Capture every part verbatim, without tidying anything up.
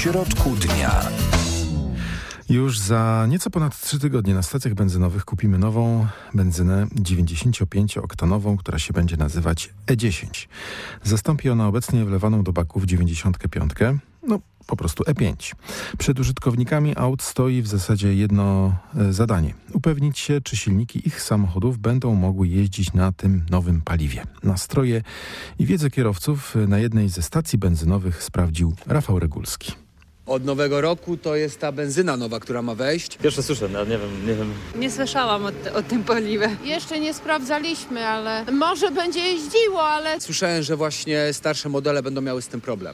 środku dnia. Już za nieco ponad trzy tygodnie na stacjach benzynowych kupimy nową benzynę dziewięćdziesięciopięcioktanową, która się będzie nazywać E dziesięć. Zastąpi ona obecnie wlewaną do baków dziewięćdziesiątkę pięć, no po prostu E pięć. Przed użytkownikami aut stoi w zasadzie jedno zadanie. Upewnić się, czy silniki ich samochodów będą mogły jeździć na tym nowym paliwie. Nastroje i wiedzę kierowców na jednej ze stacji benzynowych sprawdził Rafał Regulski. Od nowego roku to jest ta benzyna nowa, która ma wejść. Pierwsze słyszę, no, nie wiem, nie wiem. Nie słyszałam o, o tym paliwie. Jeszcze nie sprawdzaliśmy, ale może będzie jeździło, ale... Słyszałem, że właśnie starsze modele będą miały z tym problem.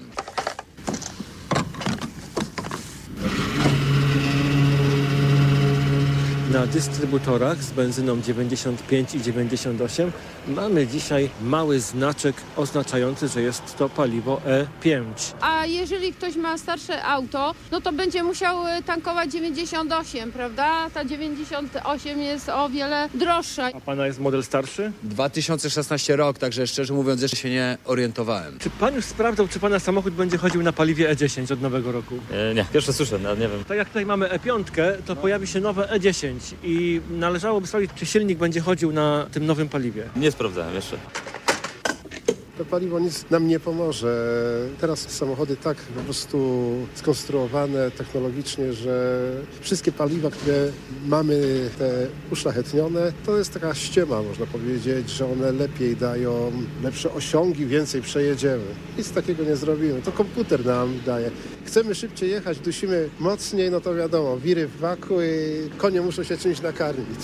Na dystrybutorach z benzyną dziewięćdziesiąt pięć i dziewięćdziesiąt osiem mamy dzisiaj mały znaczek oznaczający, że jest to paliwo E pięć. A jeżeli ktoś ma starsze auto, no to będzie musiał tankować dziewięćdziesiąt osiem, prawda? Ta dziewięćdziesiąt osiem jest o wiele droższa. A pana jest model starszy? dwa tysiące szesnasty rok, także szczerze mówiąc jeszcze się nie orientowałem. Czy pan już sprawdzał, czy pana samochód będzie chodził na paliwie E dziesięć od nowego roku? E, nie, pierwsze słyszę, no, nie wiem. Tak jak tutaj mamy E pięć, to pojawi się nowe E dziesięć i należałoby sprawdzić, czy silnik będzie chodził na tym nowym paliwie. Nie sprawdzałem jeszcze. To paliwo nic nam nie pomoże. Teraz samochody tak po prostu skonstruowane technologicznie, że wszystkie paliwa, które mamy te uszlachetnione, to jest taka ściema, można powiedzieć, że one lepiej dają lepsze osiągi, więcej przejedziemy. Nic takiego nie zrobimy. To komputer nam daje. Chcemy szybciej jechać, dusimy mocniej, no to wiadomo, wiry w baku i konie muszą się czymś nakarmić.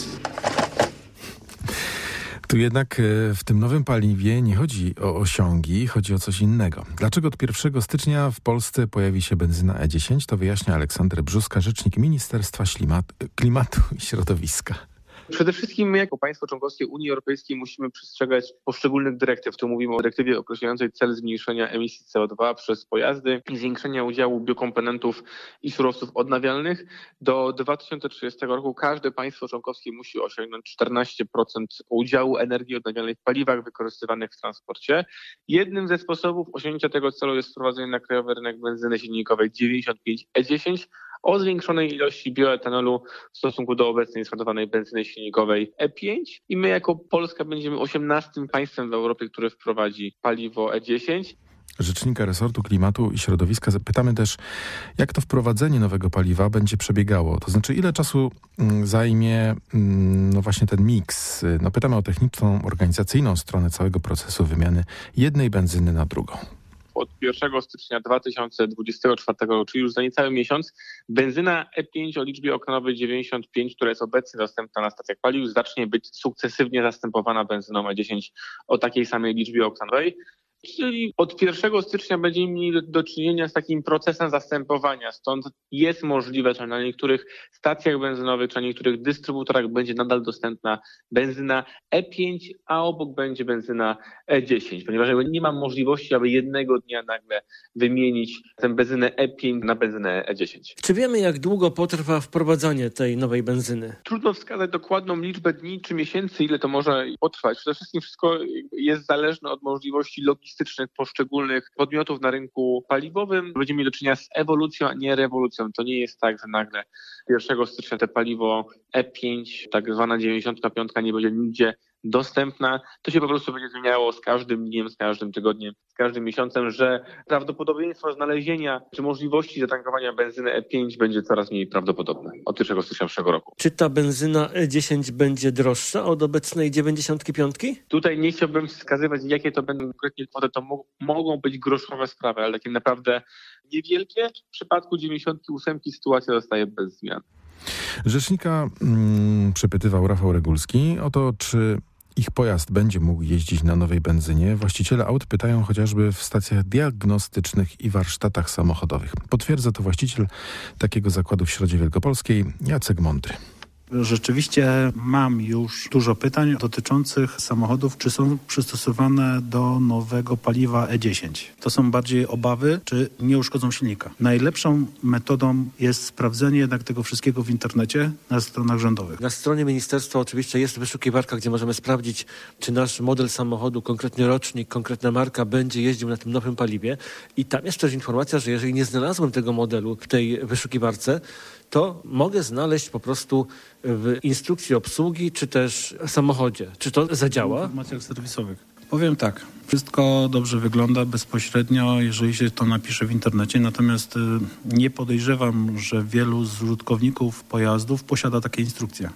Tu jednak w tym nowym paliwie nie chodzi o osiągi, chodzi o coś innego. Dlaczego od pierwszego stycznia w Polsce pojawi się benzyna E dziesięć, to wyjaśnia Aleksander Brzuska, rzecznik Ministerstwa Klimatu i Środowiska. Przede wszystkim my jako państwo członkowskie Unii Europejskiej musimy przestrzegać poszczególnych dyrektyw. Tu mówimy o dyrektywie określającej cel zmniejszenia emisji C O dwa przez pojazdy i zwiększenia udziału biokomponentów i surowców odnawialnych. Do dwa tysiące trzydziestego roku każde państwo członkowskie musi osiągnąć czternaście procent udziału energii odnawialnej w paliwach wykorzystywanych w transporcie. Jednym ze sposobów osiągnięcia tego celu jest wprowadzenie na krajowy rynek benzyny silnikowej dziewięćdziesiąt pięć E dziesięć o zwiększonej ilości bioetanolu w stosunku do obecnej składowanej benzyny silnikowej E pięć i my jako Polska będziemy osiemnastym państwem w Europie, które wprowadzi paliwo E dziesięć. Rzecznika resortu klimatu i środowiska zapytamy też, jak to wprowadzenie nowego paliwa będzie przebiegało. To znaczy, ile czasu zajmie no właśnie ten miks. No pytamy o techniczną, organizacyjną stronę całego procesu wymiany jednej benzyny na drugą. Od pierwszego stycznia dwa tysiące dwudziestego czwartego roku, czyli już za niecały miesiąc, benzyna E pięć o liczbie oktanowej dziewięćdziesiąt pięć, która jest obecnie dostępna na stacjach paliw, zacznie być sukcesywnie zastępowana benzyną E dziesięć o takiej samej liczbie oktanowej. Czyli od pierwszego stycznia będziemy mieli do, do czynienia z takim procesem zastępowania. Stąd jest możliwe, że na niektórych stacjach benzynowych czy na niektórych dystrybutorach będzie nadal dostępna benzyna E pięć, a obok będzie benzyna E dziesięć, ponieważ nie ma możliwości, aby jednego dnia nagle wymienić tę benzynę E pięć na benzynę E dziesięć. Czy wiemy, jak długo potrwa wprowadzanie tej nowej benzyny? Trudno wskazać dokładną liczbę dni czy miesięcy, ile to może potrwać. Przede wszystkim wszystko jest zależne od możliwości logistycznych poszczególnych podmiotów na rynku paliwowym. Będziemy mieli do czynienia z ewolucją, a nie rewolucją. To nie jest tak, że nagle pierwszego stycznia te paliwo E pięć, tak zwana dziewięćdziesiątka pięć, nie będzie nigdzie dostępna. To się po prostu będzie zmieniało z każdym dniem, z każdym tygodniem, z każdym miesiącem, że prawdopodobieństwo znalezienia czy możliwości zatankowania benzyny E pięć będzie coraz mniej prawdopodobne od pierwszego stycznia przyszłego roku. Czy ta benzyna E dziesięć będzie droższa od obecnej dziewięćdziesiątki pięć? Tutaj nie chciałbym wskazywać, jakie to będą konkretnie kwoty. To mo- mogą być groszowe sprawy, ale takie naprawdę niewielkie. W przypadku dziewięćdziesiątki ósemki sytuacja zostaje bez zmian. Rzecznika mm, przepytywał Rafał Regulski o to, czy ich pojazd będzie mógł jeździć na nowej benzynie. Właściciele aut pytają chociażby w stacjach diagnostycznych i warsztatach samochodowych. Potwierdza to właściciel takiego zakładu w Środzie Wielkopolskiej, Jacek Mądry. Rzeczywiście mam już dużo pytań dotyczących samochodów, czy są przystosowane do nowego paliwa E dziesięć. To są bardziej obawy, czy nie uszkodzą silnika. Najlepszą metodą jest sprawdzenie jednak tego wszystkiego w internecie na stronach rządowych. Na stronie ministerstwa oczywiście jest wyszukiwarka, gdzie możemy sprawdzić, czy nasz model samochodu, konkretny rocznik, konkretna marka będzie jeździł na tym nowym paliwie. I tam jest też informacja, że jeżeli nie znalazłem tego modelu w tej wyszukiwarce, to mogę znaleźć po prostu w instrukcji obsługi, czy też w samochodzie. Czy to zadziała? W informacjach serwisowych. Powiem tak, wszystko dobrze wygląda bezpośrednio, jeżeli się to napisze w internecie, natomiast y, nie podejrzewam, że wielu z użytkowników pojazdów posiada takie instrukcje.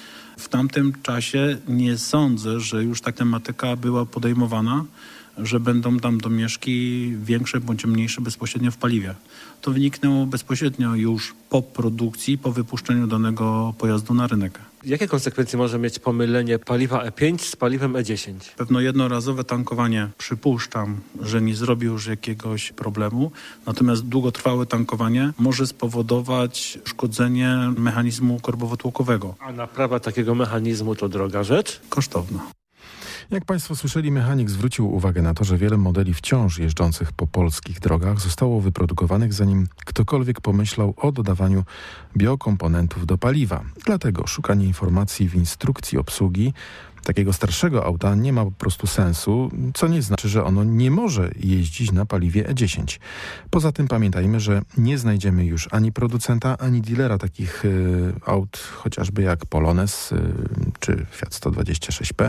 W tamtym czasie nie sądzę, że już ta tematyka była podejmowana, że będą tam domieszki większe bądź mniejsze bezpośrednio w paliwie. To wyniknęło bezpośrednio już po produkcji, po wypuszczeniu danego pojazdu na rynek. Jakie konsekwencje może mieć pomylenie paliwa E pięć z paliwem E dziesięć? Pewno jednorazowe tankowanie, przypuszczam, że nie zrobi już jakiegoś problemu, natomiast długotrwałe tankowanie może spowodować uszkodzenie mechanizmu korbowotłokowego. A naprawa takiego mechanizmu to droga rzecz? Kosztowna. Jak Państwo słyszeli, mechanik zwrócił uwagę na to, że wiele modeli wciąż jeżdżących po polskich drogach zostało wyprodukowanych, zanim ktokolwiek pomyślał o dodawaniu biokomponentów do paliwa. Dlatego szukanie informacji w instrukcji obsługi takiego starszego auta nie ma po prostu sensu, co nie znaczy, że ono nie może jeździć na paliwie E dziesięć. Poza tym pamiętajmy, że nie znajdziemy już ani producenta, ani dealera takich y, aut, chociażby jak Polones y, czy Fiat sto dwadzieścia sześć P.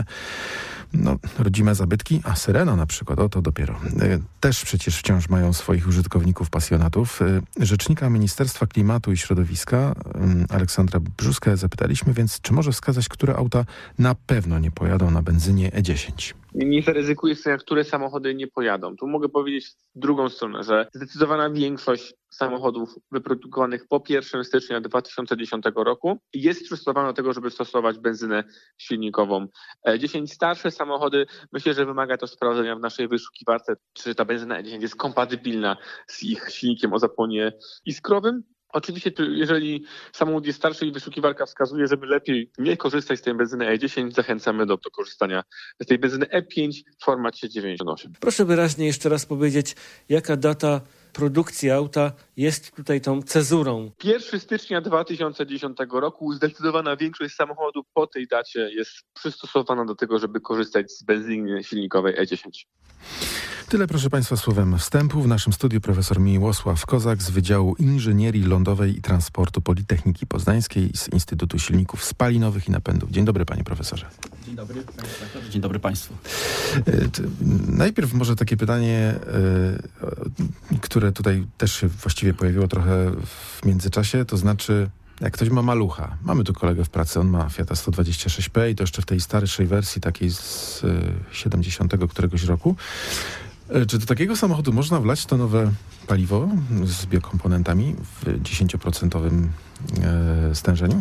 No, rodzime zabytki, a Syrena na przykład, o to dopiero. Y, też przecież wciąż mają swoich użytkowników, pasjonatów. Y, rzecznika Ministerstwa Klimatu i Środowiska, y, Aleksandra Brzuskę, zapytaliśmy więc, czy może wskazać, które auta na pewno nie pojadą na benzynie E dziesięć. Nie zaryzykuję sobie, które samochody nie pojadą. Tu mogę powiedzieć w drugą stronę, że zdecydowana większość samochodów wyprodukowanych po pierwszego stycznia dwa tysiące dziesiątego roku jest przystosowana do tego, żeby stosować benzynę silnikową E dziesięć. Starsze samochody, myślę, że wymaga to sprawdzenia w naszej wyszukiwarce, czy ta benzyna E dziesięć jest kompatybilna z ich silnikiem o zapłonie iskrowym. Oczywiście, jeżeli samochód jest starszy i wyszukiwarka wskazuje, żeby lepiej nie korzystać z tej benzyny E dziesięć, zachęcamy do, do korzystania z tej benzyny E pięć w formacie dziewięćdziesiąt osiem. Proszę wyraźnie jeszcze raz powiedzieć, jaka data produkcji auta jest tutaj tą cezurą. pierwszego stycznia dwa tysiące dziesiątego roku zdecydowana większość samochodów po tej dacie jest przystosowana do tego, żeby korzystać z benzyny silnikowej E dziesięć. Tyle, proszę Państwa, słowem wstępu. W naszym studiu profesor Miłosław Kozak z Wydziału Inżynierii Lądowej i Transportu Politechniki Poznańskiej z Instytutu Silników Spalinowych i Napędów. Dzień dobry, panie profesorze. Dzień dobry. Dzień dobry Państwu. Najpierw może takie pytanie, które tutaj też się właściwie pojawiło trochę w międzyczasie, to znaczy, jak ktoś ma malucha, mamy tu kolegę w pracy, on ma Fiata sto dwadzieścia sześć P i to jeszcze w tej starszej wersji, takiej z siedemdziesiątego któregoś roku. Czy do takiego samochodu można wlać to nowe paliwo z biokomponentami w dziesięcioprocentowym stężeniu?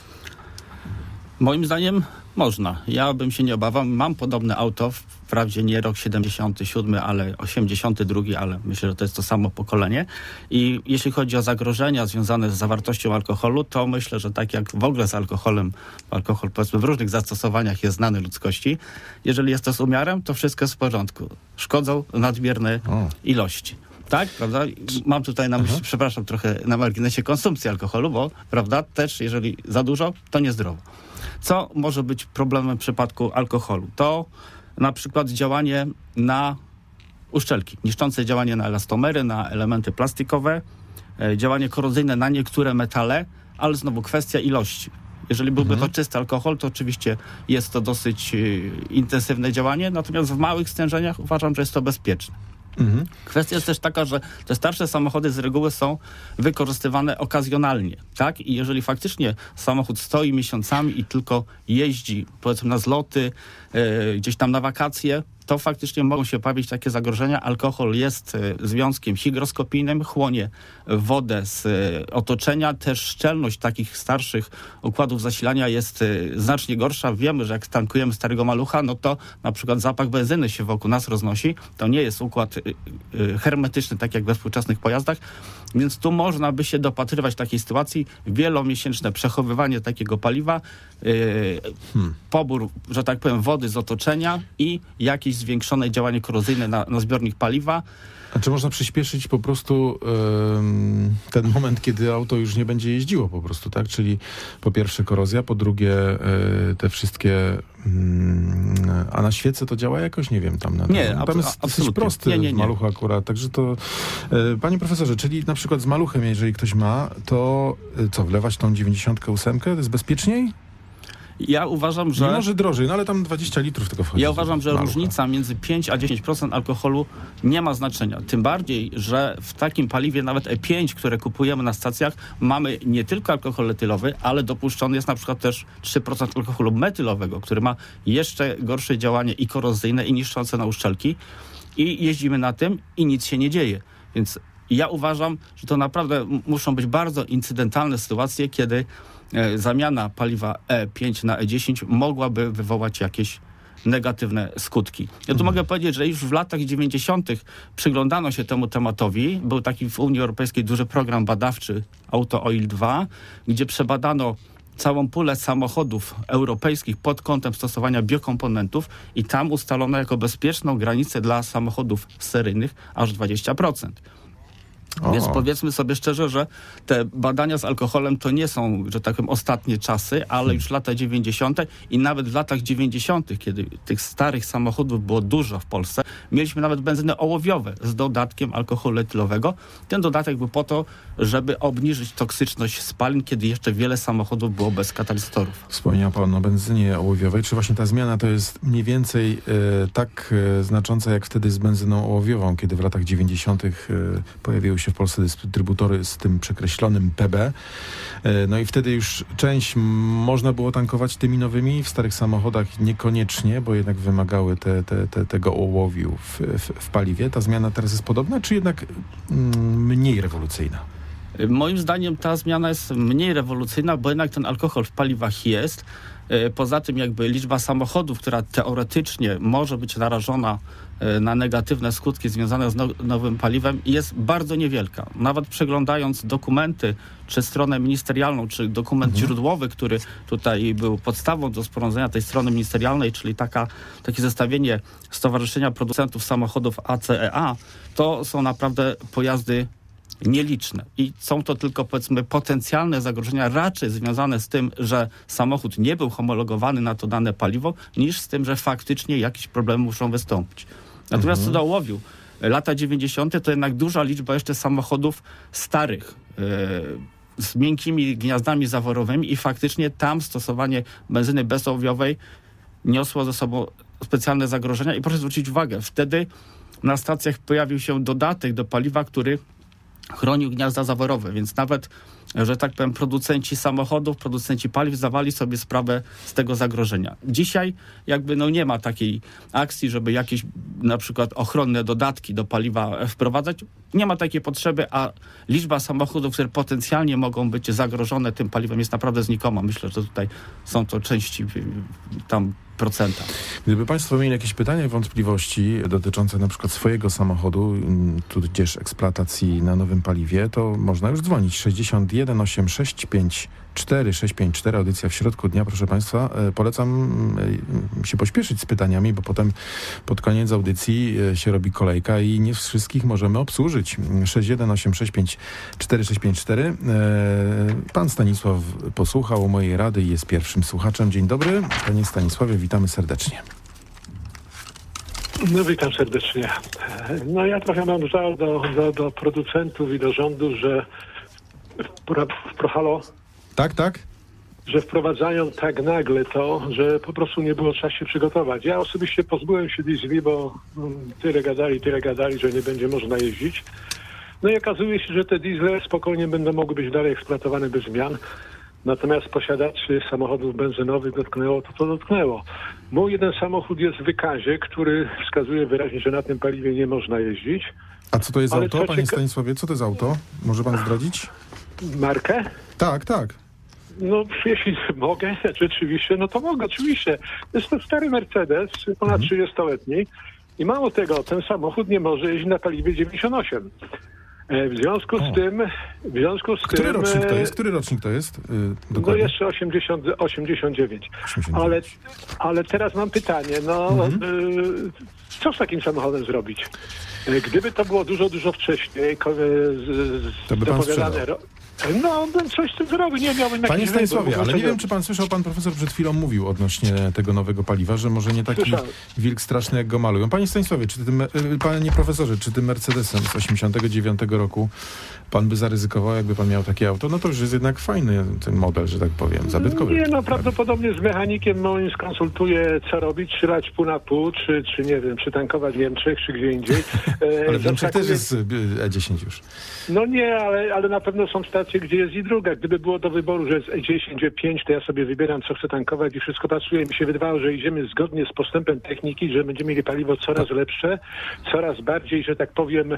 Moim zdaniem można. Ja bym się nie obawiał. Mam podobne auto, wprawdzie nie rok siedemdziesiąty siódmy, ale osiemdziesiąty drugi, ale myślę, że to jest to samo pokolenie. I jeśli chodzi o zagrożenia związane z zawartością alkoholu, to myślę, że tak jak w ogóle z alkoholem, alkohol powiedzmy w różnych zastosowaniach jest znany ludzkości, jeżeli jest to z umiarem, to wszystko jest w porządku. Szkodzą nadmierne o. ilości. Tak, prawda? Mam tutaj na myśli, Aha. przepraszam, trochę na marginesie konsumpcji alkoholu, bo, prawda, też jeżeli za dużo, to niezdrowo. Co może być problemem w przypadku alkoholu? To na przykład działanie na uszczelki, niszczące działanie na elastomery, na elementy plastikowe, działanie korozyjne na niektóre metale, ale znowu kwestia ilości. Jeżeli byłby mhm. to czysty alkohol, to oczywiście jest to dosyć intensywne działanie, natomiast w małych stężeniach uważam, że jest to bezpieczne. Mhm. Kwestia jest też taka, że te starsze samochody z reguły są wykorzystywane okazjonalnie, tak? I jeżeli faktycznie samochód stoi miesiącami i tylko jeździ, powiedzmy na zloty, yy, gdzieś tam na wakacje, to faktycznie mogą się pojawić takie zagrożenia. Alkohol jest związkiem hygroskopijnym, chłonie wodę z otoczenia. Też szczelność takich starszych układów zasilania jest znacznie gorsza. Wiemy, że jak tankujemy starego malucha, no to na przykład zapach benzyny się wokół nas roznosi. To nie jest układ hermetyczny, tak jak we współczesnych pojazdach. Więc tu można by się dopatrywać takiej sytuacji. Wielomiesięczne przechowywanie takiego paliwa, yy, hmm. pobór, że tak powiem, wody z otoczenia i jakieś zwiększone działanie korozyjne na, na zbiornik paliwa. A czy można przyspieszyć po prostu yy, ten moment, kiedy auto już nie będzie jeździło po prostu, tak? Czyli po pierwsze korozja, po drugie yy, te wszystkie... Yy, a na świece to działa jakoś? Nie wiem, tam na Nie, tam jest dosyć prosty nie, nie, nie. maluch akurat, także to... Yy, panie profesorze, czyli na przykład z maluchem, jeżeli ktoś ma, to yy, co, wlewać tą dziewięćdziesiąt osiem? To jest bezpieczniej? Ja uważam, że... Nie może drożej, no ale tam dwadzieścia litrów tylko wchodzi. Ja uważam, że malucha. różnica między pięć a dziesięć procent alkoholu nie ma znaczenia. Tym bardziej, że w takim paliwie nawet E pięć, które kupujemy na stacjach, mamy nie tylko alkohol etylowy, ale dopuszczony jest na przykład też trzy procent alkoholu metylowego, który ma jeszcze gorsze działanie i korozyjne, i niszczące na uszczelki. I jeździmy na tym i nic się nie dzieje. Więc ja uważam, że to naprawdę muszą być bardzo incydentalne sytuacje, kiedy zamiana paliwa E pięć na E dziesięć mogłaby wywołać jakieś negatywne skutki. Ja tu mhm. mogę powiedzieć, że już w latach dziewięćdziesiątych przyglądano się temu tematowi. Był taki w Unii Europejskiej duży program badawczy Auto Oil dwa, gdzie przebadano całą pulę samochodów europejskich pod kątem stosowania biokomponentów i tam ustalono jako bezpieczną granicę dla samochodów seryjnych aż dwadzieścia procent. O. Więc powiedzmy sobie szczerze, że te badania z alkoholem to nie są, że tak powiem, ostatnie czasy, ale już lata dziewięćdziesiąte i nawet w latach dziewięćdziesiątych, kiedy tych starych samochodów było dużo w Polsce, mieliśmy nawet benzyny ołowiowe z dodatkiem alkoholu etylowego. Ten dodatek był po to, żeby obniżyć toksyczność spalin, kiedy jeszcze wiele samochodów było bez katalizatorów. Wspomniał pan o benzynie ołowiowej. Czy właśnie ta zmiana to jest mniej więcej e, tak e, znacząca jak wtedy z benzyną ołowiową, kiedy w latach dziewięćdziesiątych e, pojawiły się w Polsce dystrybutory z tym przekreślonym P B. No i wtedy już część można było tankować tymi nowymi, w starych samochodach niekoniecznie, bo jednak wymagały te, te, te, tego ołowiu w, w, w paliwie. Ta zmiana teraz jest podobna, czy jednak mm, mniej rewolucyjna? Moim zdaniem ta zmiana jest mniej rewolucyjna, bo jednak ten alkohol w paliwach jest. Poza tym jakby liczba samochodów, która teoretycznie może być narażona na negatywne skutki związane z no, nowym paliwem, jest bardzo niewielka. Nawet przeglądając dokumenty, czy stronę ministerialną, czy dokument mhm. źródłowy, który tutaj był podstawą do sporządzenia tej strony ministerialnej, czyli taka, takie zestawienie Stowarzyszenia Producentów Samochodów A C E A, to są naprawdę pojazdy nieliczne. I są to tylko, powiedzmy, potencjalne zagrożenia raczej związane z tym, że samochód nie był homologowany na to dane paliwo, niż z tym, że faktycznie jakieś problemy muszą wystąpić. Natomiast mhm. co do ołowiu, lata dziewięćdziesiąte to jednak duża liczba jeszcze samochodów starych, yy, z miękkimi gniazdami zaworowymi i faktycznie tam stosowanie benzyny bezołowiowej niosło ze sobą specjalne zagrożenia. I proszę zwrócić uwagę, wtedy na stacjach pojawił się dodatek do paliwa, który chronił gniazda zaworowe, więc nawet, że tak powiem, producenci samochodów, producenci paliw zdawali sobie sprawę z tego zagrożenia. Dzisiaj jakby no nie ma takiej akcji, żeby jakieś na przykład ochronne dodatki do paliwa wprowadzać. Nie ma takiej potrzeby, a liczba samochodów, które potencjalnie mogą być zagrożone tym paliwem, jest naprawdę znikoma. Myślę, że tutaj są to części tam procenta. Gdyby państwo mieli jakieś pytania i wątpliwości dotyczące na przykład swojego samochodu, tudzież eksploatacji na nowym paliwie, to można już dzwonić. sześćdziesiąt jeden osiemdziesiąt sześć pięć cztery sześć pięć cztery, audycja w środku dnia, proszę państwa. Polecam się pośpieszyć z pytaniami, bo potem pod koniec audycji się robi kolejka i nie wszystkich możemy obsłużyć. sześć jeden osiem sześć pięć cztery sześć pięć cztery. Pan Stanisław posłuchał mojej rady i jest pierwszym słuchaczem. Dzień dobry. Panie Stanisławie, witamy serdecznie. No witam serdecznie. No ja trochę mam żal do, do, do producentów i do rządu, że w Halo? Tak, tak. Że wprowadzają tak nagle to, że po prostu nie było czas się przygotować. Ja osobiście pozbyłem się diesli, bo tyle gadali, tyle gadali, że nie będzie można jeździć. No i okazuje się, że te diesle spokojnie będą mogły być dalej eksploatowane bez zmian. Natomiast posiadaczy samochodów benzynowych dotknęło to, to dotknęło. Mój jeden samochód jest w wykazie, który wskazuje wyraźnie, że na tym paliwie nie można jeździć. A co to jest Ale auto, co panie cieka- Stanisławie? Co to jest auto? Może pan zdradzić? Markę? Tak, tak. No, jeśli mogę, rzeczywiście, no to mogę, oczywiście. Jest to stary Mercedes, ponad trzydziestoletni i mało tego, ten samochód nie może jeździć na paliwie dziewięćdziesiąt osiem. E, W związku z O. tym, w związku z Który tym... rocznik to e, jest? Który rocznik to jest? Yy, No dokładnie. jeszcze osiemdziesiąt, osiemdziesiąt dziewięć. osiemdziesiąt Ale, dziewięć. ale teraz mam pytanie, no Mhm. y, co z takim samochodem zrobić? Y, Gdyby to było dużo, dużo wcześniej, ko- z, z, To by pan zapowiadane sprzedał. ro- no bym coś z tym zrobił, nie miałbym Panie jakiś Stanisławie, wybór, ale nie tego- wiem, czy pan słyszał, pan profesor przed chwilą mówił odnośnie tego nowego paliwa, że może nie taki Słyszałem. wilk straszny, jak go malują. Panie Stanisławie, czy tym, y, panie profesorze, czy tym Mercedesem z osiemdziesiątego dziewiątego roku pan by zaryzykował, jakby pan miał takie auto? No to już jest jednak fajny ten model, że tak powiem, zabytkowy. Nie, no prawdopodobnie z mechanikiem moim skonsultuję, co robić, czy lać pół na pół, czy, czy nie wiem, czy tankować w Niemczech, czy gdzie indziej. E, Ale w Niemczech też zaskakuje- jest y, E dziesięć już. No nie, ale, ale na pewno są stacje, gdzie jest i druga. Gdyby było do wyboru, że jest E dziesięć, E pięć, to ja sobie wybieram, co chcę tankować i wszystko pasuje. Mi się wydawało, że idziemy zgodnie z postępem techniki, że będziemy mieli paliwo coraz lepsze, coraz bardziej, że tak powiem, e,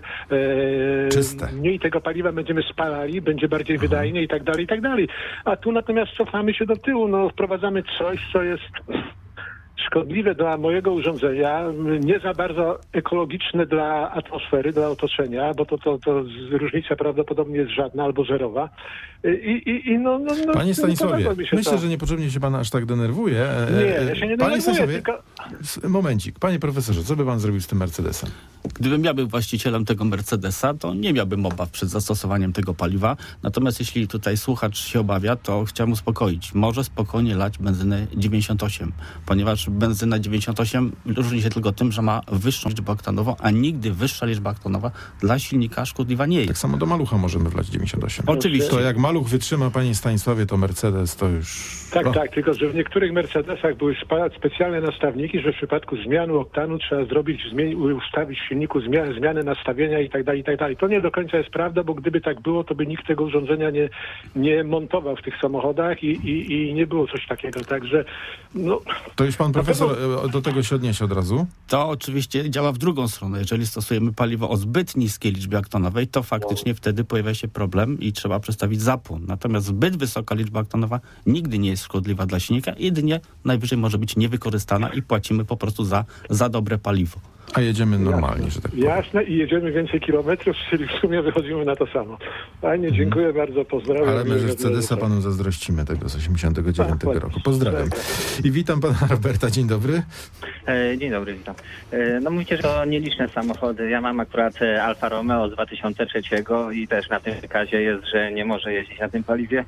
Czyste. mniej tego paliwa będziemy spalali, będzie bardziej wydajne i tak dalej, i tak dalej. A tu natomiast cofamy się do tyłu, no wprowadzamy coś, co jest szkodliwe dla mojego urządzenia, nie za bardzo ekologiczne dla atmosfery, dla otoczenia, bo to, to, to z- różnica prawdopodobnie jest żadna albo zerowa. I, i, i no, no, no, Panie nie Stanisławie, podoba mi się myślę, to. że niepotrzebnie się pan aż tak denerwuje. E, Nie, e, ja się nie Panie denerwuję, Stanisławie, tylko... s- momencik. Panie profesorze, co by pan zrobił z tym Mercedesem? Gdybym ja był właścicielem tego Mercedesa, to nie miałbym obaw przed zastosowaniem tego paliwa. Natomiast jeśli tutaj słuchacz się obawia, to chciałem uspokoić. Może spokojnie lać benzynę dziewięćdziesiąt osiem, ponieważ benzyna dziewięćdziesiąt osiem różni się tylko tym, że ma wyższą liczbę oktanową, a nigdy wyższa liczba oktanowa dla silnika szkodliwa nie Tak jest. samo do malucha możemy wlać dziewięćdziesiąt osiem. Oczywiście. To jak maluch wytrzyma, panie Stanisławie, to Mercedes to już... Tak, no. tak, tylko że w niektórych Mercedesach były spa- specjalne nastawniki, że w przypadku zmiany oktanu trzeba zrobić, zmieni- ustawić w silniku zmianę, zmianę nastawienia i tak dalej, i tak dalej. To nie do końca jest prawda, bo gdyby tak było, to by nikt tego urządzenia nie, nie montował w tych samochodach i, i, i nie było coś takiego. Także no, To już pan profesor e, do tego się odniesie od razu. To oczywiście działa w drugą stronę. Jeżeli stosujemy paliwo o zbyt niskiej liczbie oktanowej, to faktycznie wtedy pojawia się problem i trzeba przestawić zapłon. Natomiast zbyt wysoka liczba oktanowa nigdy nie jest szkodliwa dla silnika, jedynie najwyżej może być niewykorzystana i płacimy po prostu za, za dobre paliwo. A jedziemy normalnie, że tak powiem. jasne i jedziemy więcej kilometrów, czyli w sumie wychodzimy na to samo. Fajnie, dziękuję bardzo, pozdrawiam. Ale my Miłego Mercedesa dnia. panu zazdrościmy tego z osiemdziesiątego dziewiątego Tak, roku. Pozdrawiam. tak. I witam pana Roberta. Dzień dobry. E, Dzień dobry, witam. E, No mówicie, że to nieliczne samochody. Ja mam akurat e, Alfa Romeo z dwa tysiące trzeciego i też na tym wykazie jest, że nie może jeździć na tym paliwie.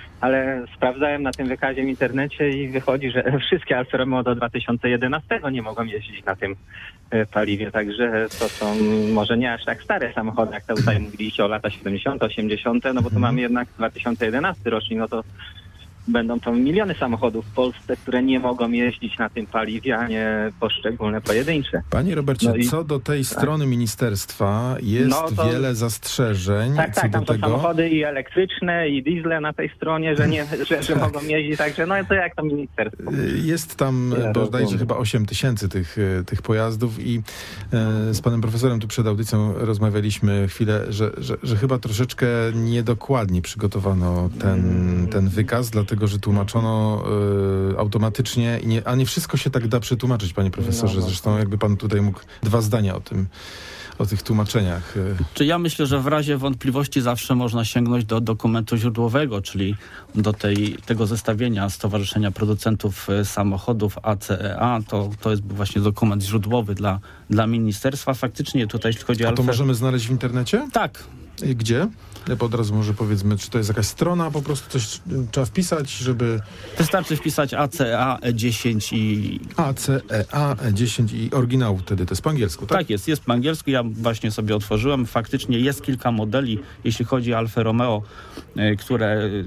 Ale sprawdzałem na tym wykazie w internecie i wychodzi, że wszystkie Alfa Romeo do dwa tysiące jedenastego nie mogą jeździć na tym e, paliwie. Także to są może nie aż tak stare samochody, jak to tutaj mówiliście o lata siedemdziesiąte, osiemdziesiąte, no bo tu mamy jednak dwa tysiące jedenasty rocznik, no to będą to miliony samochodów w Polsce, które nie mogą jeździć na tym paliwie, a nie poszczególne pojedyncze. Panie Robercie, No i- co do tej strony ministerstwa jest No to- wiele zastrzeżeń Tak, co tak, do tam są tego. samochody i elektryczne, i diesle na tej stronie, że nie, że, że mogą jeździć, także no to jak to ministerstwo. Jest tam Ja bodajże rozumiem. chyba osiem tysięcy tych, e, tych pojazdów i e, z panem profesorem tu przed audycją rozmawialiśmy chwilę, że, że, że chyba troszeczkę niedokładnie przygotowano ten, ten wykaz, dlatego że tłumaczono e, automatycznie, i nie, a nie wszystko się tak da przetłumaczyć, panie profesorze. No, no. Zresztą jakby pan tutaj mógł dwa zdania o tym, o tych tłumaczeniach. e, Czy ja myślę, że w razie wątpliwości zawsze można sięgnąć do dokumentu źródłowego, czyli do tej, tego zestawienia Stowarzyszenia Producentów e, Samochodów A C E A. To, to jest właśnie dokument źródłowy dla, dla ministerstwa. Faktycznie tutaj, jeśli chodzi o A to Alfę- możemy znaleźć w internecie? Tak. I gdzie? Lepo od razu może powiedzmy, czy to jest jakaś strona, po prostu coś y, trzeba wpisać, żeby... Wystarczy wpisać A C E A E dziesięć i... A C E A E dziesięć i oryginał wtedy, to jest po angielsku, tak? Tak jest, jest po angielsku. Ja właśnie sobie otworzyłem. Faktycznie jest kilka modeli, jeśli chodzi o Alfa Romeo, y, które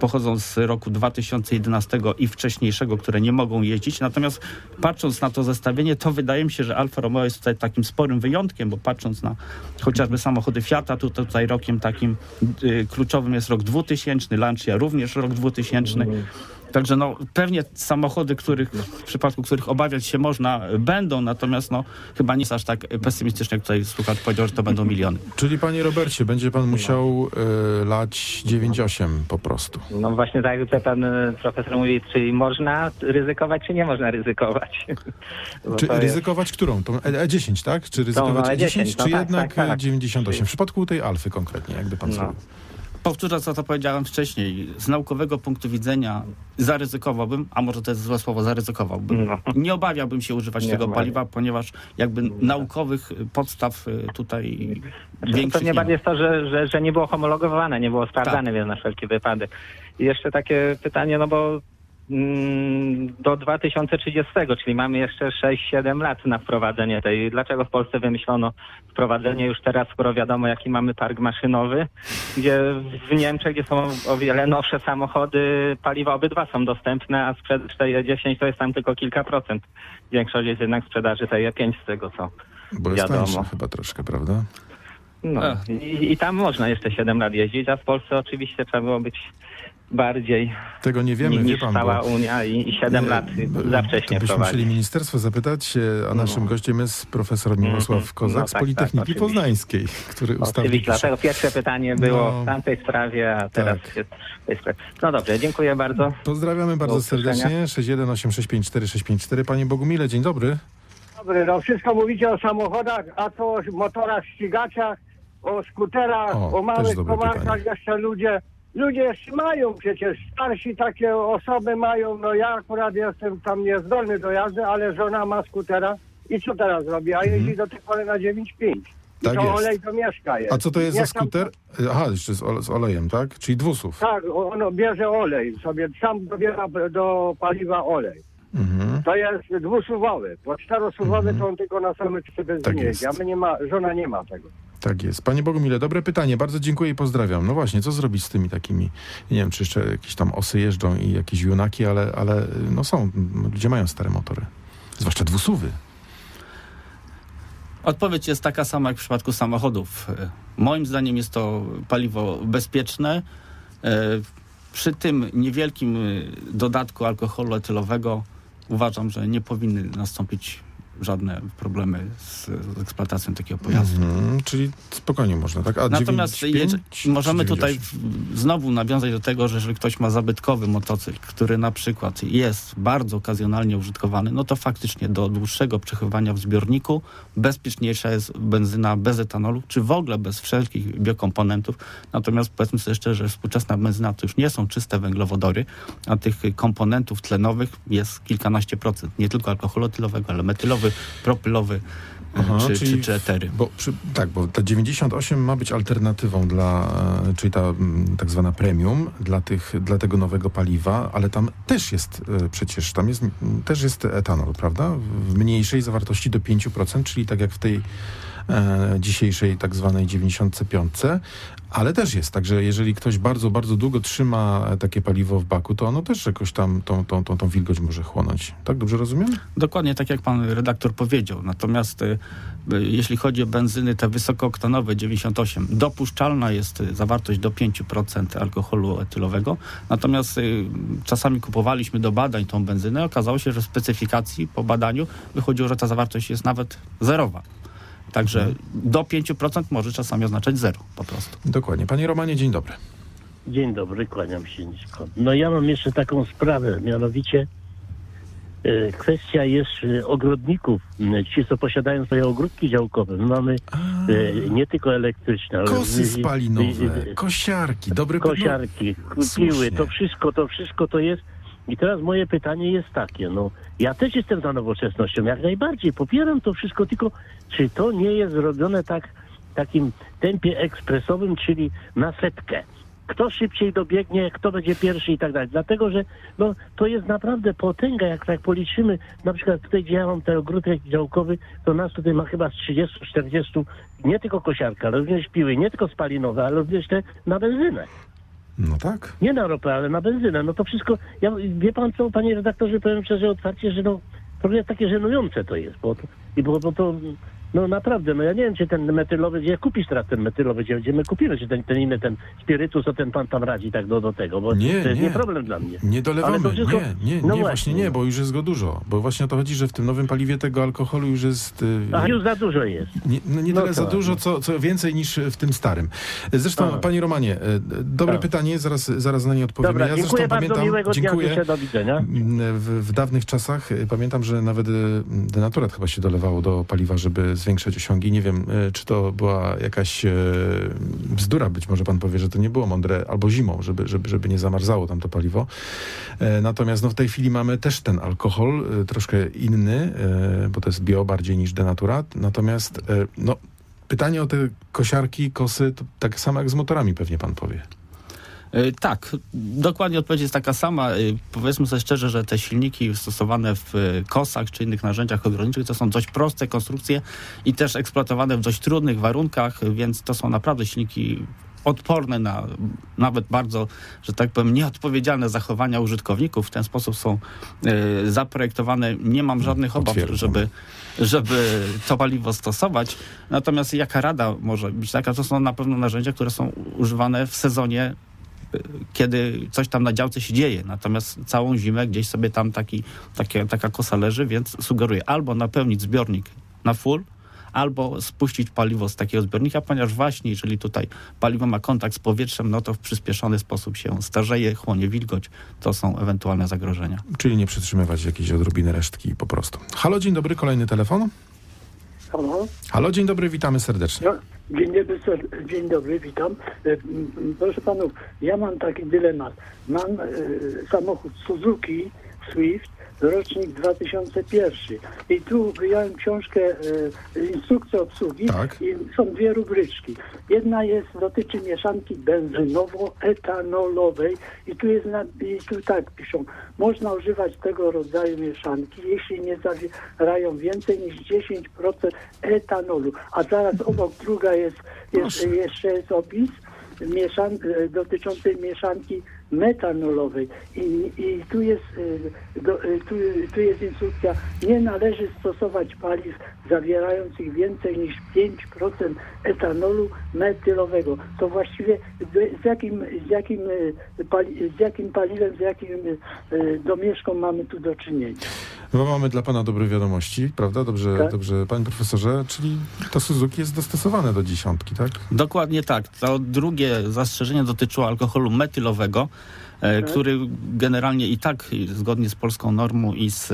pochodzą z roku dwa tysiące jedenastego i wcześniejszego, które nie mogą jeździć. Natomiast patrząc na to zestawienie, to wydaje mi się, że Alfa Romeo jest tutaj takim sporym wyjątkiem, bo patrząc na chociażby samochody Fiata, tu, tutaj rokiem takim y, kluczowym jest rok dwutysięczny, Lancia również rok dwutysięczny. Także no, pewnie samochody, których, w przypadku których obawiać się można, będą, natomiast no, chyba nie jest aż tak pesymistycznie, jak tutaj słuchacz powiedział, że to będą miliony. Czyli panie Robercie, będzie pan musiał y, lać dziewięć osiem po prostu. No właśnie tak, jak tutaj pan y, profesor mówi, czy można ryzykować, czy nie można ryzykować. Czy jest... ryzykować którą? Tą E dziesięć, tak? Czy ryzykować E dziesięć, E dziesięć, no czy tak, jednak tak, tak. dziewięćdziesiąt osiem? W przypadku tej Alfy konkretnie, jakby pan No. zrobił. Powtórzę, co to powiedziałem wcześniej. Z naukowego punktu widzenia zaryzykowałbym, a może to jest złe słowo, zaryzykowałbym. No. Nie obawiałbym się używać Nie tego obawiam. paliwa, ponieważ jakby naukowych podstaw tutaj większych Pewnie nie ma. bardziej jest to, że, że, że nie było homologowane, nie było sprawdzane, Tak. więc na wszelki wypadek. I jeszcze takie pytanie, no bo mm, do dwa tysiące trzydziestego, czyli mamy jeszcze sześć siedem lat na wprowadzenie tej. Dlaczego w Polsce wymyślono wprowadzenie już teraz, skoro wiadomo, jaki mamy park maszynowy, gdzie w Niemczech, gdzie są o wiele nowsze samochody, paliwa obydwa są dostępne, a sprzedaż tej E dziesięć to jest tam tylko kilka procent. Większość jest jednak sprzedaży tej E pięć z tego, co Bo jest wiadomo. tańsza chyba troszkę, prawda? No i, i tam można jeszcze siedem lat jeździć, a w Polsce oczywiście trzeba było być bardziej Tego nie wiemy, niż wie pan, cała bo... Unia i, i siedem lat za wcześnie To byśmy prowadzi. musieli ministerstwo zapytać, a naszym No. gościem jest profesor Mirosław Kozak No z tak, Politechniki tak, oczywiście. Poznańskiej, który ustawił... Oczywiście, dlatego pierwsze pytanie było No. w tamtej sprawie, a teraz Tak. jest w tej sprawie. No dobrze, dziękuję bardzo. Pozdrawiamy bardzo usłyszenia. serdecznie. sześć jeden osiem sześć pięć cztery sześć pięć cztery. Panie Bogumile, dzień dobry. Dobry, no wszystko mówicie o samochodach, a co o motorach, ścigaczach, o skuterach, O, o, też małych dobre komarkach pytanie. jeszcze ludzie. Ludzie jeszcze mają przecież, starsi takie osoby mają, no ja akurat jestem tam niezdolny do jazdy, ale żona ma skutera i co teraz robi? A jeździ do tej pory na dziewięć pięć. I Tak to jest. olej to mieszka jest. A co to jest za Niech tam- skuter? Aha, jeszcze z, ole, z olejem, tak? Czyli dwusów. Tak, ono bierze olej sobie, sam dobiera do paliwa olej. Mhm. To jest dwusuwowy, bo czterosuwowy Mhm. to on tylko na same trzy benzynie Tak jeździ, jest. a my nie ma, żona nie ma tego. Tak jest. Panie Bogumile, dobre pytanie. Bardzo dziękuję i pozdrawiam. No właśnie, co zrobić z tymi takimi, nie wiem, czy jeszcze jakieś tam osy jeżdżą i jakieś junaki, ale, ale no są, ludzie mają stare motory. Zwłaszcza dwusuwy. Odpowiedź jest taka sama jak w przypadku samochodów. Moim zdaniem jest to paliwo bezpieczne. Przy tym niewielkim dodatku alkoholu etylowego uważam, że nie powinny nastąpić żadne problemy z, z eksploatacją takiego pojazdu. Mhm, czyli spokojnie można, tak? A Natomiast dziewięć jeż- pięć możemy czy tutaj dziewięć w, znowu nawiązać do tego, że jeżeli ktoś ma zabytkowy motocykl, który na przykład jest bardzo okazjonalnie użytkowany, no to faktycznie do dłuższego przechowywania w zbiorniku bezpieczniejsza jest benzyna bez etanolu, czy w ogóle bez wszelkich biokomponentów. Natomiast powiedzmy sobie szczerze, że współczesna benzyna to już nie są czyste węglowodory, a tych komponentów tlenowych jest kilkanaście procent. Nie tylko alkoholu etylowego, ale metylowy, propylowy, Aha, czy, czyli czy, czy etery. Bo przy, tak, bo ta dziewięćdziesiąt osiem ma być alternatywą dla, e, czyli ta mm, tak zwana premium dla, tych, dla tego nowego paliwa, ale tam też jest e, przecież, tam jest, m, też jest etanol, prawda? W mniejszej zawartości do pięć procent, czyli tak jak w tej e, dzisiejszej tak zwanej dziewięćdziesiąt pięć, ale też jest, także jeżeli ktoś bardzo, bardzo długo trzyma takie paliwo w baku, to ono też jakoś tam tą, tą, tą, tą wilgoć może chłonąć. Tak, dobrze rozumiem? Dokładnie tak, jak pan redaktor powiedział. Natomiast y, y, jeśli chodzi o benzyny te wysokooktanowe dziewięćdziesiąt osiem, dopuszczalna jest y, zawartość do pięć procent alkoholu etylowego. Natomiast y, czasami kupowaliśmy do badań tą benzynę. Okazało się, że w specyfikacji po badaniu wychodziło, że ta zawartość jest nawet zerowa. Także hmm. do pięć procent może czasami oznaczać zero po prostu. Dokładnie. Panie Romanie, dzień dobry. Dzień dobry, kłaniam się nisko. No ja mam jeszcze taką sprawę, mianowicie e, kwestia jest e, ogrodników, e, ci co posiadają swoje ogródki działkowe. My mamy e, nie tylko elektryczne, ale Kosy e, spalinowe, e, kosiarki, dobre kosiarki, no, piły, to wszystko, to wszystko to jest. I teraz moje pytanie jest takie, no ja też jestem za nowoczesnością, jak najbardziej, popieram to wszystko, tylko czy to nie jest zrobione tak w takim tempie ekspresowym, czyli na setkę? Kto szybciej dobiegnie, kto będzie pierwszy i tak dalej. Dlatego, że no, to jest naprawdę potęga, jak tak policzymy, na przykład tutaj, gdzie ja mam ten ogródek działkowy, to nas tutaj ma chyba z trzydziestu czterdziestu, nie tylko kosiarka, ale również piły, nie tylko spalinowe, ale również te na benzynę. No tak. Nie na ropę, ale na benzynę. No to wszystko, ja, wie pan co, panie redaktorze, powiem szczerze, otwarcie, że no, trochę takie żenujące to jest, bo to, i bo, bo to, no naprawdę, no ja nie wiem, czy ten metylowy, gdzie kupisz teraz ten metylowy, gdzie, gdzie my kupimy, czy ten, ten inny, ten spirytus, co ten pan tam radzi tak do, do tego, bo nie, to jest nie. nie problem dla mnie. Nie dolewamy, Ale to wszystko, nie, nie, no nie, właśnie nie, bo już jest go dużo, bo właśnie o to chodzi, że w tym nowym paliwie tego alkoholu już jest... A już za dużo jest. Nie, no nie no tyle za tak. dużo, co, co więcej niż w tym starym. Zresztą, A. panie Romanie, dobre A. pytanie, zaraz, zaraz na nie odpowiemy. Dobra, ja dziękuję zresztą bardzo, pamiętam, miłego dnia, dziękuję. życzę, do widzenia. W, w dawnych czasach pamiętam, że nawet denaturat chyba się dolewało do paliwa, żeby zwiększać osiągi. Nie wiem, czy to była jakaś e, bzdura, być może pan powie, że to nie było mądre, albo zimą, żeby, żeby, żeby nie zamarzało tam to paliwo. E, natomiast no, w tej chwili mamy też ten alkohol, e, troszkę inny, e, bo to jest bio bardziej niż denaturat. Natomiast e, no, pytanie o te kosiarki, kosy, to tak samo jak z motorami pewnie pan powie. Tak, dokładnie odpowiedź jest taka sama. Powiedzmy sobie szczerze, że te silniki stosowane w kosach czy innych narzędziach ogrodniczych to są dość proste konstrukcje i też eksploatowane w dość trudnych warunkach, więc to są naprawdę silniki odporne na nawet bardzo, że tak powiem, nieodpowiedzialne zachowania użytkowników. W ten sposób są y, zaprojektowane. Nie mam żadnych obaw, żeby, żeby to paliwo stosować. Natomiast jaka rada może być taka? To są na pewno narzędzia, które są używane w sezonie, kiedy coś tam na działce się dzieje. Natomiast całą zimę gdzieś sobie tam taki, takie, taka kosa leży, więc sugeruję albo napełnić zbiornik na full, albo spuścić paliwo z takiego zbiornika, ponieważ właśnie jeżeli tutaj paliwo ma kontakt z powietrzem, no to w przyspieszony sposób się starzeje, chłonie wilgoć. To są ewentualne zagrożenia. Czyli nie przytrzymywać jakiejś odrobiny resztki po prostu. Halo, dzień dobry, kolejny telefon. Halo? Halo, dzień dobry, witamy serdecznie. No, dzień dobry, dzień dobry, witam. Proszę panów, ja mam taki dylemat. Mam e, samochód Suzuki Swift, rocznik dwa tysiące pierwszy. I tu wyjąłem książkę e, instrukcja obsługi tak. I są dwie rubryczki. Jedna jest, dotyczy mieszanki benzynowo-etanolowej i tu jest na, i tu tak piszą, można używać tego rodzaju mieszanki, jeśli nie zawierają więcej niż dziesięć procent etanolu. A zaraz obok druga jest, jest jeszcze jest opis mieszan, dotyczącej mieszanki metanolowej i, i tu jest do, tu, tu jest instrukcja, nie należy stosować paliw zawierających więcej niż pięć procent etanolu metylowego. To właściwie z jakim, z jakim, pali, z jakim paliwem, z jakim domieszką mamy tu do czynienia? No mamy dla pana dobre wiadomości, prawda? Dobrze, tak? dobrze, panie profesorze, czyli to Suzuki jest dostosowane do dziesiątki, tak? Dokładnie tak. To drugie zastrzeżenie dotyczyło alkoholu metylowego, tak. który generalnie i tak zgodnie z polską normą i z,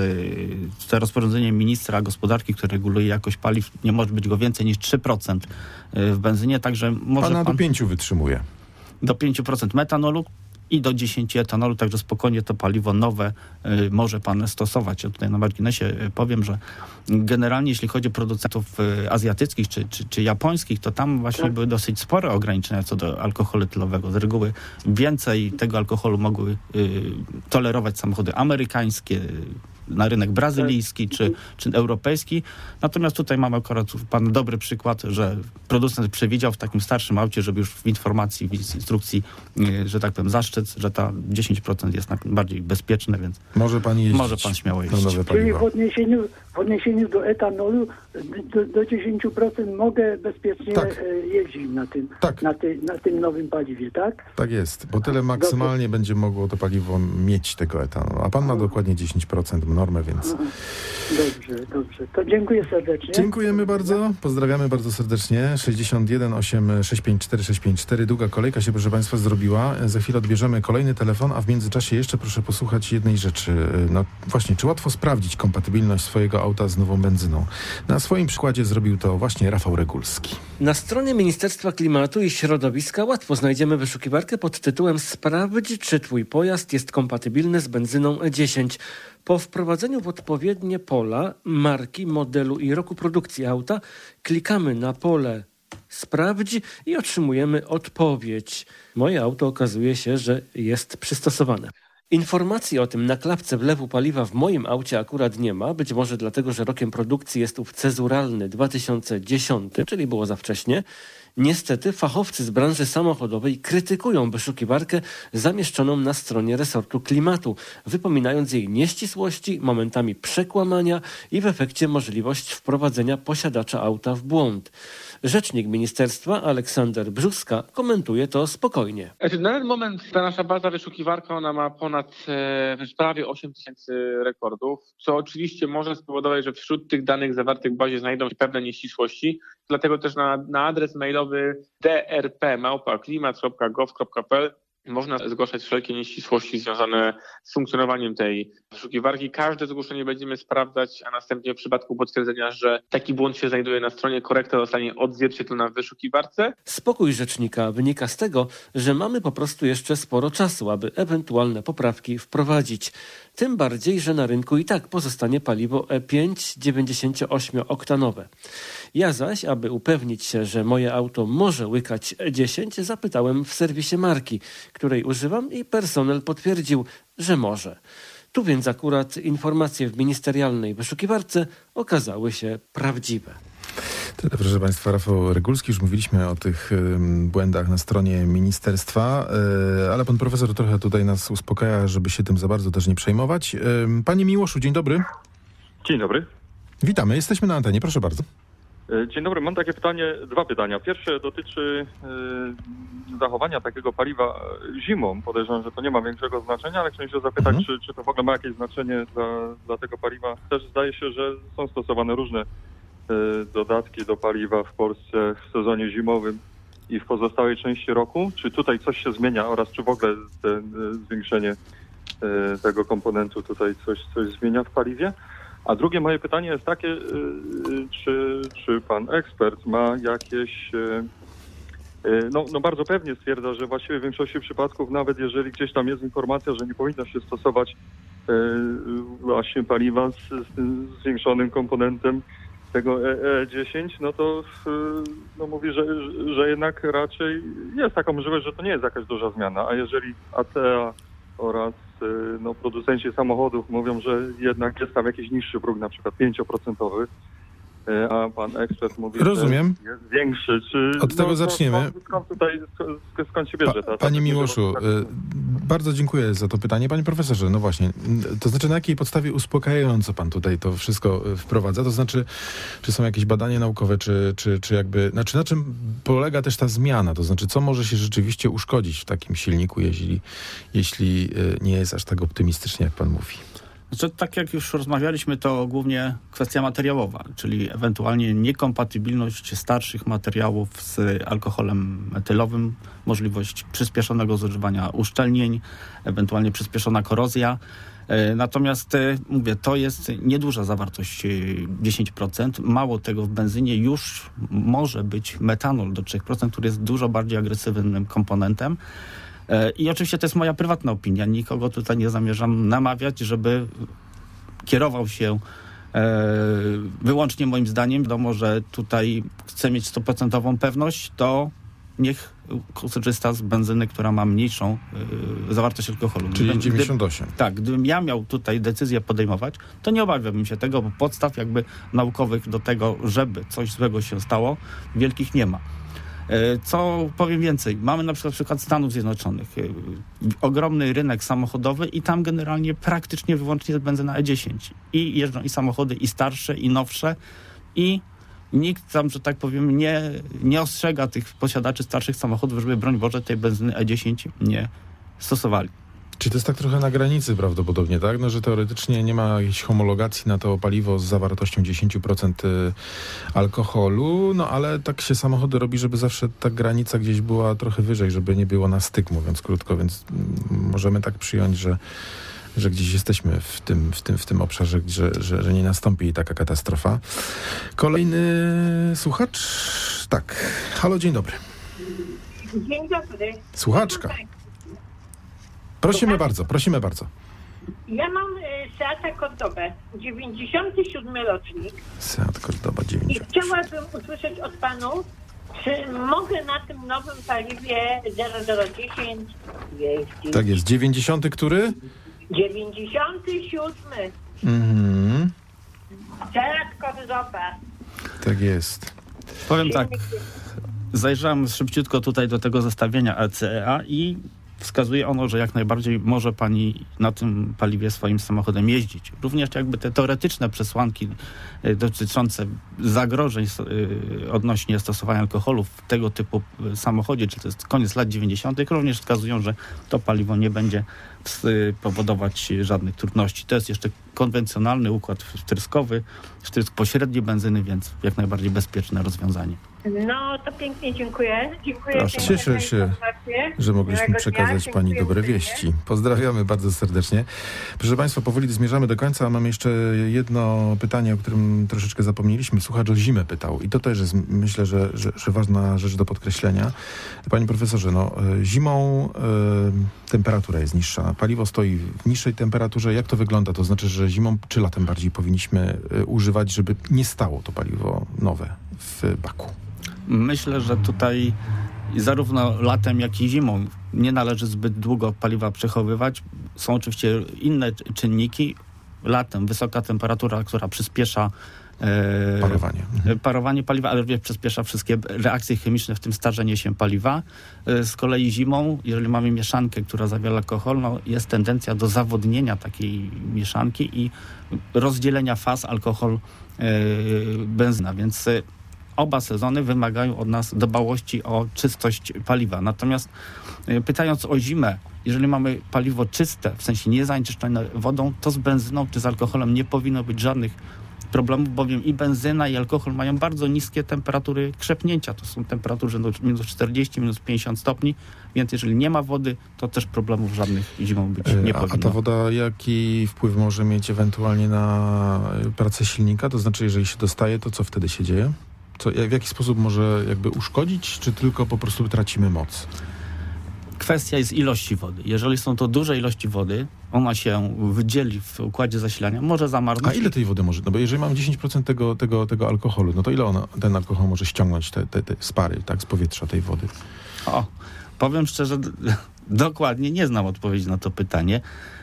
z rozporządzeniem ministra gospodarki, który reguluje jakość paliw, nie może być go więcej niż trzy procent w benzynie, także może Pana pan... do pięciu wytrzymuje. Do pięć procent metanolu i do dziesięć etanolu, także spokojnie to paliwo nowe y, może pan stosować. Ja tutaj na marginesie y, powiem, że generalnie jeśli chodzi o producentów y, azjatyckich czy, czy, czy japońskich, to tam właśnie tak. były dosyć spore ograniczenia co do alkoholu etylowego. Z reguły więcej tego alkoholu mogły y, tolerować samochody amerykańskie, na rynek brazylijski czy, czy europejski. Natomiast tutaj mamy akurat pan dobry przykład, że producent przewidział w takim starszym aucie, żeby już w informacji, w instrukcji, że tak powiem, zaszczyt, że ta dziesięć procent jest bardziej bezpieczne, więc może pan jeździć. Może pan śmiało jeździć. Nowe Czyli w odniesieniu, w odniesieniu do etanolu do, do dziesięć procent mogę bezpiecznie tak. jeździć na tym, tak. na, ty, na tym nowym paliwie, tak? Tak jest, bo tyle maksymalnie Dobrze. będzie mogło to paliwo mieć tego etanolu, a pan ma dokładnie dziesięć procent normę, więc... Dobrze, dobrze. To dziękuję serdecznie. Dziękujemy bardzo. Pozdrawiamy bardzo serdecznie. sześćdziesiąt jeden osiem sześć pięć cztery sześć pięć cztery. Długa kolejka się, proszę państwa, zrobiła. Za chwilę odbierzemy kolejny telefon, a w międzyczasie jeszcze proszę posłuchać jednej rzeczy. No właśnie, czy łatwo sprawdzić kompatybilność swojego auta z nową benzyną? Na swoim przykładzie zrobił to właśnie Rafał Regulski. Na stronie Ministerstwa Klimatu i Środowiska łatwo znajdziemy wyszukiwarkę pod tytułem Sprawdź, czy twój pojazd jest kompatybilny z benzyną E dziesięć. Po wprowadzeniu w odpowiednie pola marki, modelu i roku produkcji auta klikamy na pole Sprawdź i otrzymujemy odpowiedź. Moje auto okazuje się, że jest przystosowane. Informacji o tym na klapce wlewu paliwa w moim aucie akurat nie ma, być może dlatego, że rokiem produkcji jest ów cezuralny dwa tysiące dziesiąty, czyli było za wcześnie. Niestety fachowcy z branży samochodowej krytykują wyszukiwarkę zamieszczoną na stronie resortu klimatu, wypominając jej nieścisłości, momentami przekłamania i w efekcie możliwość wprowadzenia posiadacza auta w błąd. Rzecznik ministerstwa Aleksander Brzuska komentuje to spokojnie. Znaczy, na ten moment ta nasza baza wyszukiwarka ona ma ponad e, prawie osiem tysięcy rekordów, co oczywiście może spowodować, że wśród tych danych zawartych w bazie znajdą się pewne nieścisłości. Dlatego też na, na adres mailowy d r p małpa klimat kropka gov kropka p l można zgłaszać wszelkie nieścisłości związane z funkcjonowaniem tej wyszukiwarki. Każde zgłoszenie będziemy sprawdzać, a następnie w przypadku potwierdzenia, że taki błąd się znajduje na stronie, korekta zostanie odzwierciedlona w wyszukiwarce. Spokój rzecznika wynika z tego, że mamy po prostu jeszcze sporo czasu, aby ewentualne poprawki wprowadzić. Tym bardziej, że na rynku i tak pozostanie paliwo E pięć dziewięćdziesiąt osiem oktanowe. Ja zaś, aby upewnić się, że moje auto może łykać E dziesięć, zapytałem w serwisie marki, której używam, i personel potwierdził, że może. Tu więc akurat informacje w ministerialnej wyszukiwarce okazały się prawdziwe. Tyle, proszę Państwa, Rafał Regulski. Już mówiliśmy o tych y, błędach na stronie ministerstwa, y, ale pan profesor trochę tutaj nas uspokaja, żeby się tym za bardzo też nie przejmować. Y, Panie Miłoszu, dzień dobry. Dzień dobry. Witamy, jesteśmy na antenie, proszę bardzo. Dzień dobry, mam takie pytanie, dwa pytania. Pierwsze dotyczy y, zachowania takiego paliwa zimą. Podejrzewam, że to nie ma większego znaczenia, ale chciałem się zapytać, mhm. czy, czy to w ogóle ma jakieś znaczenie dla, dla tego paliwa. Też zdaje się, że są stosowane różne dodatki do paliwa w Polsce w sezonie zimowym i w pozostałej części roku. Czy tutaj coś się zmienia oraz czy w ogóle te, zwiększenie tego komponentu tutaj coś, coś zmienia w paliwie? A drugie moje pytanie jest takie, czy, czy pan ekspert ma jakieś... No, no bardzo pewnie stwierdza, że właściwie w większości przypadków, nawet jeżeli gdzieś tam jest informacja, że nie powinno się stosować właśnie paliwa z, z tym zwiększonym komponentem tego E dziesięć, no to no mówi, że, że jednak raczej jest taka możliwość, że to nie jest jakaś duża zmiana, a jeżeli A T A oraz no, producenci samochodów mówią, że jednak jest tam jakiś niższy próg, na przykład pięcioprocentowy, a pan ekspert mówi, Rozumiem. że jest większy. Czy, Od tego no, zaczniemy. Skąd, skąd tutaj, skąd, skąd się bierze ta... ta Panie Miłoszu, bardzo dziękuję za to pytanie. Panie profesorze, no właśnie, to znaczy na jakiej podstawie uspokajająco pan tutaj to wszystko wprowadza? To znaczy, czy są jakieś badania naukowe, czy, czy, czy jakby... Znaczy na czym polega też ta zmiana? To znaczy, co może się rzeczywiście uszkodzić w takim silniku, jeśli, jeśli nie jest aż tak optymistycznie, jak pan mówi? Znaczy, tak jak już rozmawialiśmy, to głównie kwestia materiałowa, czyli ewentualnie niekompatybilność starszych materiałów z alkoholem metylowym, możliwość przyspieszonego zużywania uszczelnień, ewentualnie przyspieszona korozja. Natomiast mówię, to jest nieduża zawartość dziesięć procent. Mało tego, w benzynie już może być metanol do trzy procent, który jest dużo bardziej agresywnym komponentem. I oczywiście to jest moja prywatna opinia. Nikogo tutaj nie zamierzam namawiać, żeby kierował się e, wyłącznie moim zdaniem. Wiadomo, że tutaj chcę mieć stuprocentową pewność, to niech korzysta z benzyny, która ma mniejszą y, zawartość alkoholu. Czyli Gdybym, dziewięćdziesiąt osiem. Gdy, tak, gdybym ja miał tutaj decyzję podejmować, to nie obawiałbym się tego, bo podstaw jakby naukowych do tego, żeby coś złego się stało, wielkich nie ma. Co powiem więcej, mamy na przykład przykład Stanów Zjednoczonych, ogromny rynek samochodowy i tam generalnie praktycznie wyłącznie jest benzyna E dziesięć. I jeżdżą i samochody i starsze, i nowsze i nikt tam, że tak powiem, nie, nie ostrzega tych posiadaczy starszych samochodów, żeby broń Boże tej benzyny E dziesięć nie stosowali. Czy to jest tak trochę na granicy prawdopodobnie, tak? No, że teoretycznie nie ma jakiejś homologacji na to paliwo z zawartością dziesięć procent alkoholu, no ale tak się samochody robi, żeby zawsze ta granica gdzieś była trochę wyżej, żeby nie było na styk, mówiąc krótko, więc możemy tak przyjąć, że, że gdzieś jesteśmy w tym, w tym, w tym obszarze, że, że, że nie nastąpi taka katastrofa. Kolejny słuchacz? Tak. Halo, dzień dobry. Dzień dobry. Słuchaczka. Prosimy bardzo, prosimy bardzo. Ja mam y, Seata Cordobę, dziewięćdziesiąty siódmy rocznik. Seat Cordoba I dziewięćdziesiąt. chciałabym usłyszeć od panów, czy mogę na tym nowym paliwie zero zero dziesięć jeździć. Tak jest. dziewięćdziesiąty który? dziewięćdziesiąty siódmy. Mhm. Seat Cordoba. Tak jest. Powiem tak. Zajrzałem szybciutko tutaj do tego zestawienia L C E A i wskazuje ono, że jak najbardziej może pani na tym paliwie swoim samochodem jeździć. Również jakby te teoretyczne przesłanki dotyczące zagrożeń odnośnie stosowania alkoholu w tego typu samochodzie, czy to jest koniec lat dziewięćdziesiątych, również wskazują, że to paliwo nie będzie powodować żadnych trudności. To jest jeszcze konwencjonalny układ wtryskowy, wtrysk pośredni benzyny, więc jak najbardziej bezpieczne rozwiązanie. No to pięknie dziękuję. Dziękuję. Proszę. Cieszę się, że mogliśmy przekazać pani dobre wieści. Pozdrawiamy bardzo serdecznie. Proszę państwa, powoli zmierzamy do końca, a mam jeszcze jedno pytanie, o którym troszeczkę zapomnieliśmy. Słuchacz o zimę pytał i to też jest, myślę, że, że, że ważna rzecz do podkreślenia. Panie profesorze, no zimą y, temperatura jest niższa. Paliwo stoi w niższej temperaturze. Jak to wygląda? To znaczy, że zimą czy latem bardziej powinniśmy y, używać, żeby nie stało to paliwo nowe w baku? Myślę, że tutaj zarówno latem, jak i zimą nie należy zbyt długo paliwa przechowywać. Są oczywiście inne czynniki. Latem wysoka temperatura, która przyspiesza e, parowanie. parowanie paliwa, ale również przyspiesza wszystkie reakcje chemiczne, w tym starzenie się paliwa. E, z kolei zimą, jeżeli mamy mieszankę, która zawiera alkohol, no jest tendencja do zawodnienia takiej mieszanki i rozdzielenia faz alkohol e, benzyna, więc e, oba sezony wymagają od nas dbałości o czystość paliwa. Natomiast y, pytając o zimę, jeżeli mamy paliwo czyste, w sensie niezanieczyszczone wodą, to z benzyną czy z alkoholem nie powinno być żadnych problemów, bowiem i benzyna, i alkohol mają bardzo niskie temperatury krzepnięcia. To są temperatury minus czterdzieści, minus pięćdziesiąt stopni, więc jeżeli nie ma wody, to też problemów żadnych zimą być nie a, powinno. A ta woda jaki wpływ może mieć ewentualnie na pracę silnika? To znaczy, jeżeli się dostaje, to co wtedy się dzieje? Co, w jaki sposób może jakby uszkodzić, czy tylko po prostu tracimy moc? Kwestia jest ilości wody. Jeżeli są to duże ilości wody, ona się wydzieli w układzie zasilania, może zamarnąć. A ile tej wody może? No bo jeżeli mam dziesięć procent tego, tego, tego alkoholu, no to ile ona, ten alkohol może ściągnąć te, te, te spary, tak, z powietrza tej wody? O, powiem szczerze, d- dokładnie nie znam odpowiedzi na to pytanie.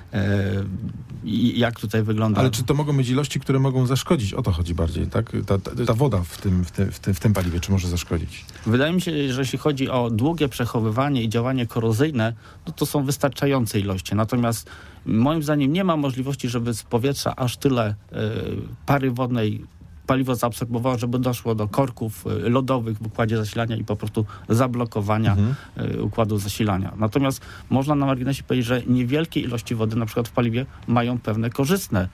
I jak tutaj wygląda. Ale czy to mogą być ilości, które mogą zaszkodzić? O to chodzi bardziej, tak? Ta, ta, ta woda w tym, w, tym, w, tym, w tym paliwie, czy może zaszkodzić? Wydaje mi się, że jeśli chodzi o długie przechowywanie i działanie korozyjne, no to są wystarczające ilości. Natomiast moim zdaniem nie ma możliwości, żeby z powietrza aż tyle y, pary wodnej paliwo zaabsorbowało, żeby doszło do korków lodowych w układzie zasilania i po prostu zablokowania mhm. układu zasilania. Natomiast można na marginesie powiedzieć, że niewielkie ilości wody na przykład w paliwie mają pewne korzystne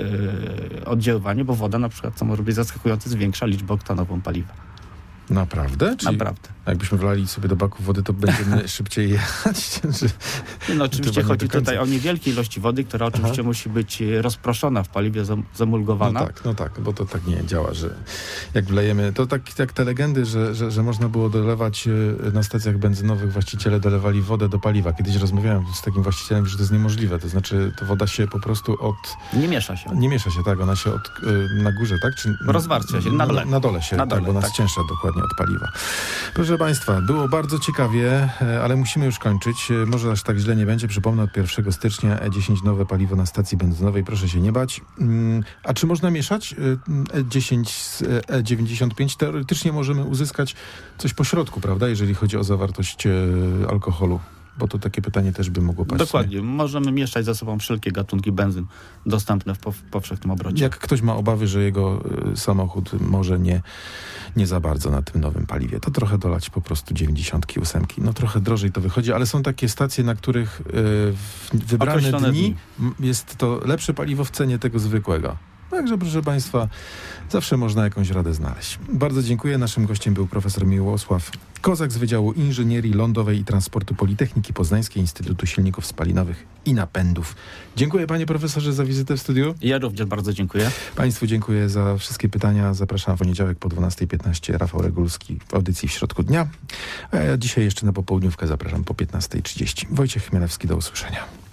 yy, oddziaływanie, bo woda na przykład, co może być zaskakujące, zwiększa liczbę oktanową paliwa. Naprawdę? Czyli Naprawdę. Jakbyśmy wlali sobie do baku wody, to będziemy szybciej jechać? Nie, no oczywiście chodzi tutaj o niewielkie ilości wody, która oczywiście Aha. musi być rozproszona w paliwie, zamulgowana. No tak, no tak, bo to tak nie działa, że jak wlejemy, to tak jak te legendy, że, że, że można było dolewać na stacjach benzynowych, właściciele dolewali wodę do paliwa. Kiedyś rozmawiałem z takim właścicielem, że to jest niemożliwe, to znaczy to woda się po prostu od... Nie miesza się. Nie miesza się, tak, ona się od, na górze, tak? Czy rozwarstwia się, na dole. Na, na dole się, na dole, tak, bo ona tak. jest cięższa dokładnie od paliwa. Proszę Państwa, było bardzo ciekawie, ale musimy już kończyć. Może aż tak źle nie będzie. Przypomnę, od pierwszego stycznia E dziesięć nowe paliwo na stacji benzynowej. Proszę się nie bać. A czy można mieszać E dziesięć z E dziewięćdziesiąt pięć? Teoretycznie możemy uzyskać coś po środku, prawda? Jeżeli chodzi o zawartość alkoholu. Bo to takie pytanie też by mogło paść. Dokładnie. Nie? Możemy mieszać ze sobą wszelkie gatunki benzyn dostępne w, w powszechnym obrocie. Jak ktoś ma obawy, że jego y, samochód może nie, nie za bardzo na tym nowym paliwie, to trochę dolać po prostu dziewięćdziesiątki, ósemki. No trochę drożej to wychodzi, ale są takie stacje, na których y, w wybrane Określone dni, dni jest to lepsze paliwo w cenie tego zwykłego. Także, proszę Państwa, zawsze można jakąś radę znaleźć. Bardzo dziękuję. Naszym gościem był profesor Miłosław Kozak z Wydziału Inżynierii Lądowej i Transportu Politechniki Poznańskiej Instytutu Silników Spalinowych i Napędów. Dziękuję panie profesorze za wizytę w studiu. Ja również bardzo dziękuję. Państwu dziękuję za wszystkie pytania. Zapraszam w poniedziałek po dwunasta piętnaście. Rafał Regulski w audycji w środku dnia. A ja dzisiaj jeszcze na popołudniówkę zapraszam po piętnasta trzydzieści. Wojciech Chmielewski, do usłyszenia.